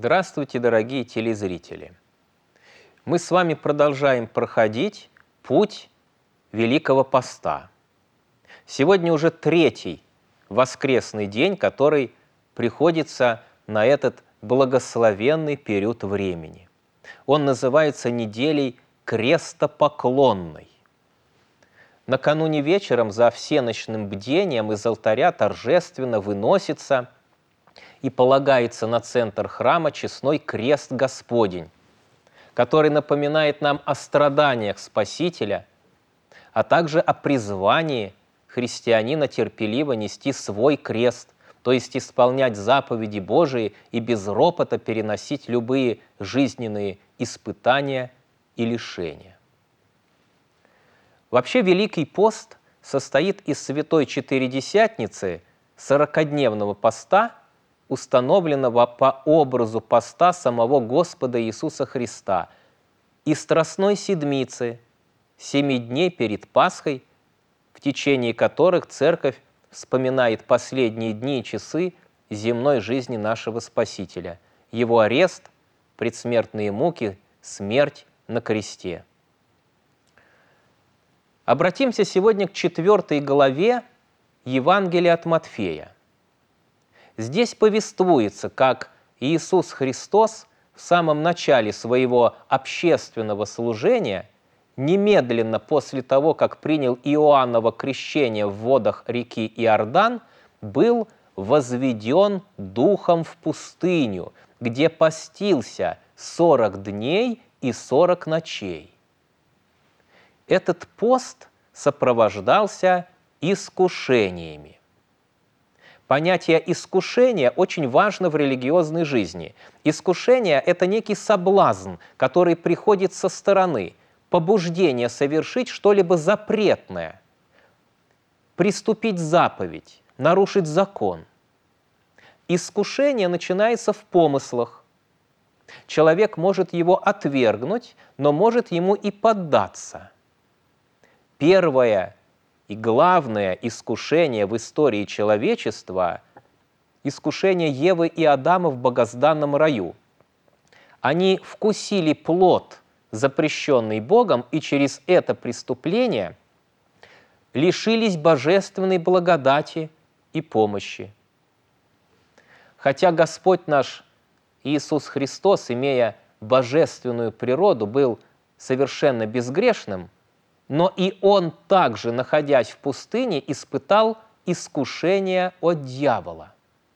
Здравствуйте, дорогие телезрители! Мы с вами продолжаем проходить путь Великого Поста. Сегодня уже третий воскресный день, который приходится на этот благословенный период времени. Он называется неделей крестопоклонной. Накануне вечером за всенощным бдением из алтаря торжественно выносится и полагается на центр храма честной крест Господень, который напоминает нам о страданиях Спасителя, а также о призвании христианина терпеливо нести свой крест, то есть исполнять заповеди Божии и без ропота переносить любые жизненные испытания и лишения. Вообще Великий пост состоит из Святой Четыредесятницы, 40-дневного поста, установленного по образу поста самого Господа Иисуса Христа, и Страстной Седмицы, 7 дней перед Пасхой, в течение которых Церковь вспоминает последние дни и часы земной жизни нашего Спасителя, Его арест, предсмертные муки, смерть на кресте. Обратимся сегодня к 4 главе Евангелия от Матфея. Здесь повествуется, как Иисус Христос в самом начале своего общественного служения, немедленно после того, как принял Иоанново крещение в водах реки Иордан, был возведен Духом в пустыню, где постился 40 дней и 40 ночей. Этот пост сопровождался искушениями. Понятие искушения очень важно в религиозной жизни. Искушение – это некий соблазн, который приходит со стороны, побуждение совершить что-либо запретное, приступить заповедь, нарушить закон. Искушение начинается в помыслах. Человек может его отвергнуть, но может ему и поддаться. Первое и главное искушение в истории человечества – искушение Евы и Адама в богозданном раю. Они вкусили плод, запрещенный Богом, и через это преступление лишились божественной благодати и помощи. Хотя Господь наш Иисус Христос, имея божественную природу, был совершенно безгрешным, но и Он также, находясь в пустыне, испытал искушение от дьявола.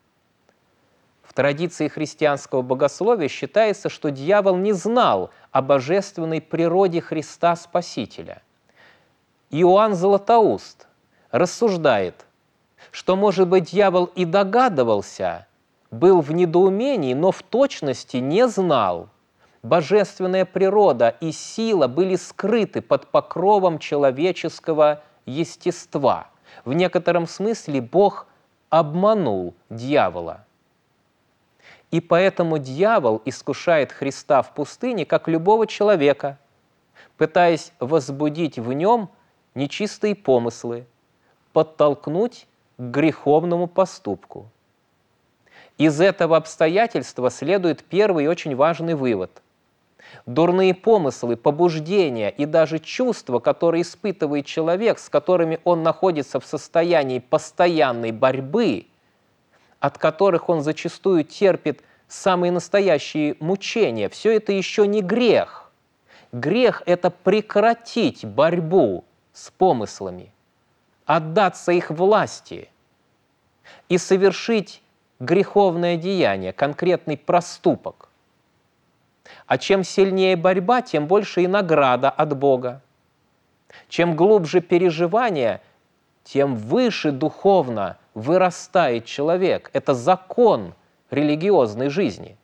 В традиции христианского богословия считается, что дьявол не знал о божественной природе Христа Спасителя. Иоанн Златоуст рассуждает, что, может быть, дьявол и догадывался, был в недоумении, но в точности не знал. Божественная природа и сила были скрыты под покровом человеческого естества. В некотором смысле Бог обманул дьявола. И поэтому дьявол искушает Христа в пустыне, как любого человека, пытаясь возбудить в нем нечистые помыслы, подтолкнуть к греховному поступку. Из этого обстоятельства следует первый и очень важный вывод. Дурные помыслы, побуждения и даже чувства, которые испытывает человек, с которыми он находится в состоянии постоянной борьбы, от которых он зачастую терпит самые настоящие мучения, все это еще не грех. Грех – это прекратить борьбу с помыслами, отдаться их власти и совершить греховное деяние, конкретный проступок. А чем сильнее борьба, тем больше и награда от Бога. Чем глубже переживание, тем выше духовно вырастает человек. Это закон религиозной жизни.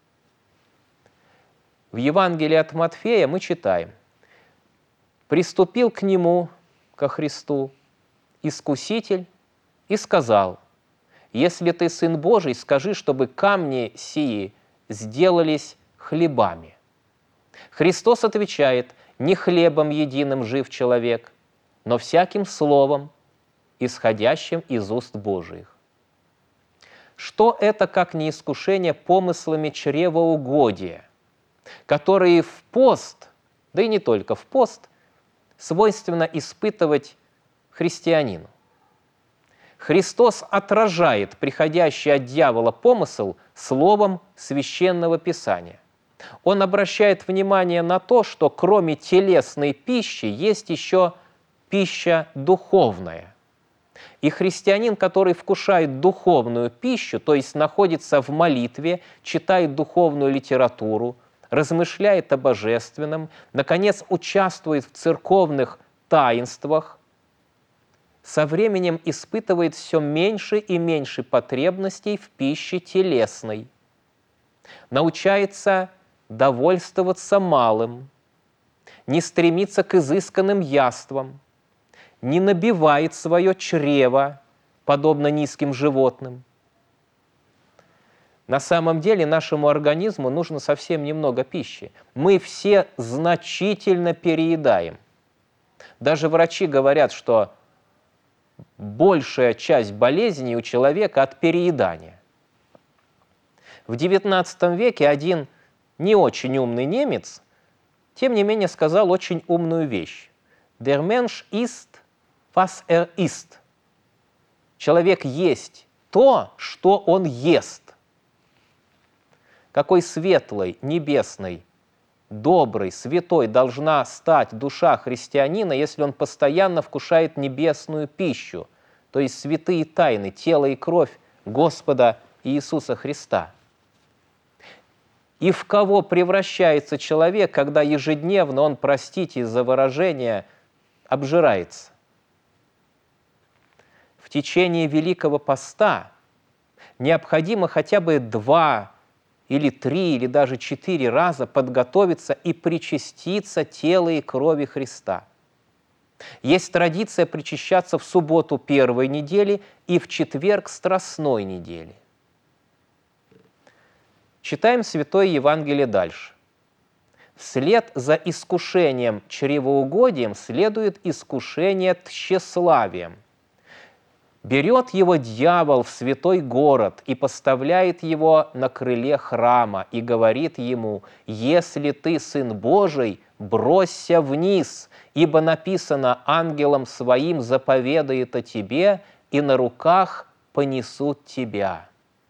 В Евангелии от Матфея мы читаем: «Приступил к нему, ко Христу, искуситель и сказал: если ты Сын Божий, скажи, чтобы камни сии сделались хлебами». Христос отвечает: не хлебом единым жив человек, но всяким словом, исходящим из уст Божиих. Что это, как не искушение помыслами чревоугодия, которые в пост, да и не только в пост, свойственно испытывать христианину? Христос отражает приходящий от дьявола помысл словом Священного Писания. Он обращает внимание на то, что кроме телесной пищи есть еще пища духовная. И христианин, который вкушает духовную пищу, то есть находится в молитве, читает духовную литературу, размышляет о божественном, наконец, участвует в церковных таинствах, со временем испытывает все меньше и меньше потребностей в пище телесной, научается довольствоваться малым, не стремится к изысканным яствам, не набивает свое чрево, подобно низким животным. На самом деле нашему организму нужно совсем немного пищи. Мы все значительно переедаем. Даже врачи говорят, что большая часть болезней у человека от переедания. В XIX веке один не очень умный немец, тем не менее, сказал очень умную вещь. Der Mensch isst, was er isst. Человек есть то, что он ест. Какой светлой, небесной, доброй, святой должна стать душа христианина, если он постоянно вкушает небесную пищу, то есть святые тайны, тело и кровь Господа Иисуса Христа. И в кого превращается человек, когда ежедневно он, простите за выражение, обжирается? В течение Великого Поста необходимо хотя бы 2 или 3 или даже 4 раза подготовиться и причаститься тела и крови Христа. Есть традиция причащаться в субботу первой недели и в четверг страстной недели. Читаем Святое Евангелие дальше. Вслед за искушением чревоугодием следует искушение тщеславием. Берет его дьявол в святой город и поставляет его на крыле храма и говорит ему: «Если ты Сын Божий, бросься вниз, ибо написано: ангелом своим заповедает о тебе, и на руках понесут тебя».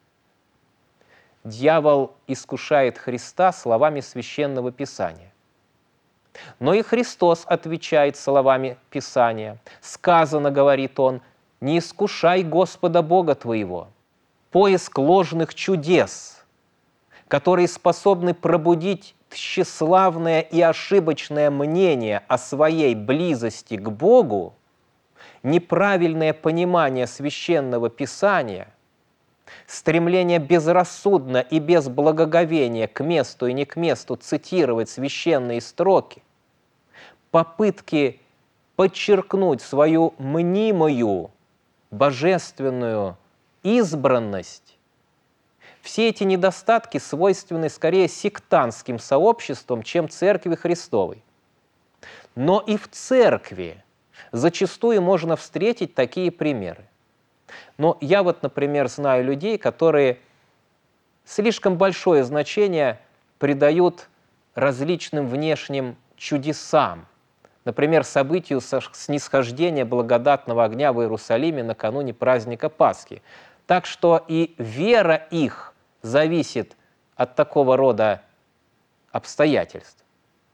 Дьявол искушает Христа словами Священного Писания. Но и Христос отвечает словами Писания. «Сказано, — говорит он, — не искушай Господа Бога твоего». Поиск ложных чудес, которые способны пробудить тщеславное и ошибочное мнение о своей близости к Богу, неправильное понимание Священного Писания, стремление безрассудно и без благоговения к месту и не к месту цитировать священные строки, попытки подчеркнуть свою мнимую божественную избранность, все эти недостатки свойственны скорее сектантским сообществам, чем Церкви Христовой. Но и в Церкви зачастую можно встретить такие примеры. Но я вот, например, знаю людей, которые слишком большое значение придают различным внешним чудесам. Например, событию снисхождения благодатного огня в Иерусалиме накануне праздника Пасхи. Так что и вера их зависит от такого рода обстоятельств.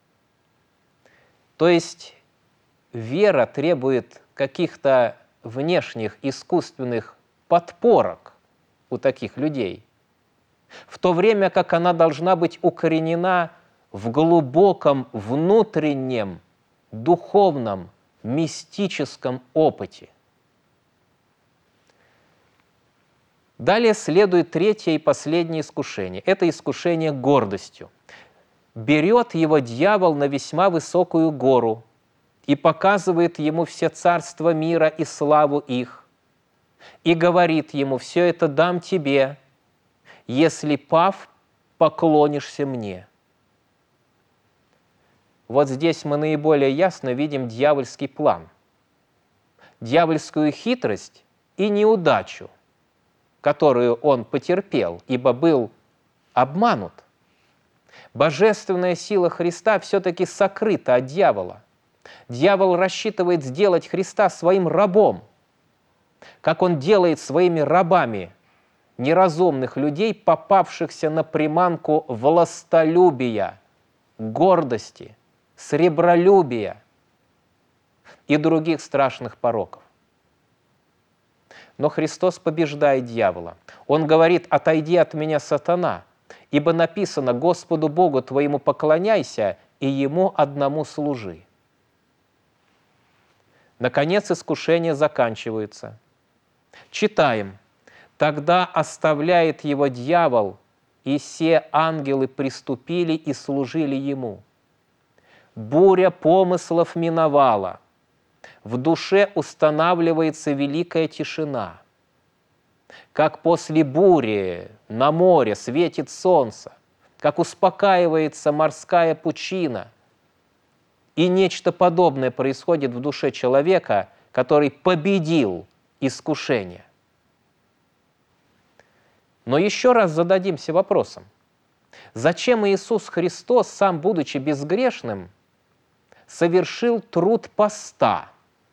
То есть вера требует каких-то внешних искусственных подпорок у таких людей, в то время как она должна быть укоренена в глубоком внутреннем, духовном, мистическом опыте. Далее следует третье и последнее искушение. Это искушение гордостью. Берет его дьявол на весьма высокую гору и показывает ему все царства мира и славу их, и говорит ему: «Все это дам тебе, если, пав, поклонишься мне». Вот здесь мы наиболее ясно видим дьявольский план, дьявольскую хитрость и неудачу, которую он потерпел, ибо был обманут. Божественная сила Христа все-таки сокрыта от дьявола. Дьявол рассчитывает сделать Христа своим рабом, как он делает своими рабами неразумных людей, попавшихся на приманку властолюбия, гордости, сребролюбия и других страшных пороков. Но Христос побеждает дьявола. Он говорит: «Отойди от меня, сатана, ибо написано: Господу Богу твоему поклоняйся и Ему одному служи». Наконец искушения заканчиваются. Читаем: «Тогда оставляет его дьявол, и все ангелы приступили и служили ему. Буря помыслов миновала, в душе устанавливается великая тишина. Как после бури на море светит солнце, как успокаивается морская пучина. И нечто подобное происходит в душе человека, который победил искушение». Но еще раз зададимся вопросом: зачем Иисус Христос, сам будучи безгрешным, совершил труд поста?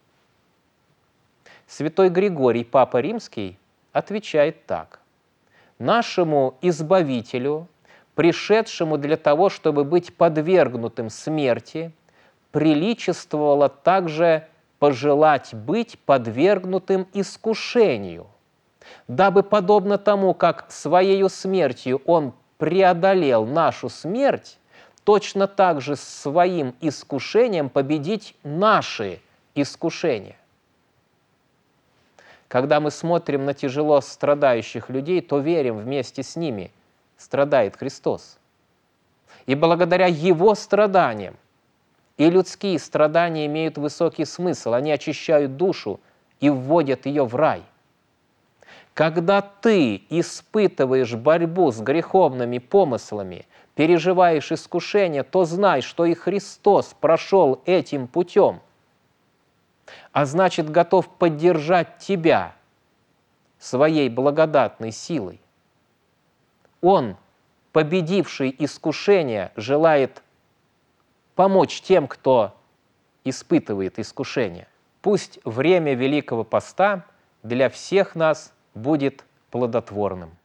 Святой Григорий, Папа Римский, отвечает так: «Нашему Избавителю, пришедшему для того, чтобы быть подвергнутым смерти, приличествовало также пожелать быть подвергнутым искушению, дабы, подобно тому, как своею смертью Он преодолел нашу смерть, точно так же своим искушением победить наши искушения». Когда мы смотрим на тяжело страдающих людей, то верим, вместе с ними страдает Христос. И благодаря Его страданиям и людские страдания имеют высокий смысл, они очищают душу и вводят ее в рай. Когда ты испытываешь борьбу с греховными помыслами, переживаешь искушение, то знай, что и Христос прошел этим путем, а значит, готов поддержать тебя своей благодатной силой. Он, победивший искушение, желает помочь тем, кто испытывает искушение. Пусть время Великого Поста для всех нас будет плодотворным.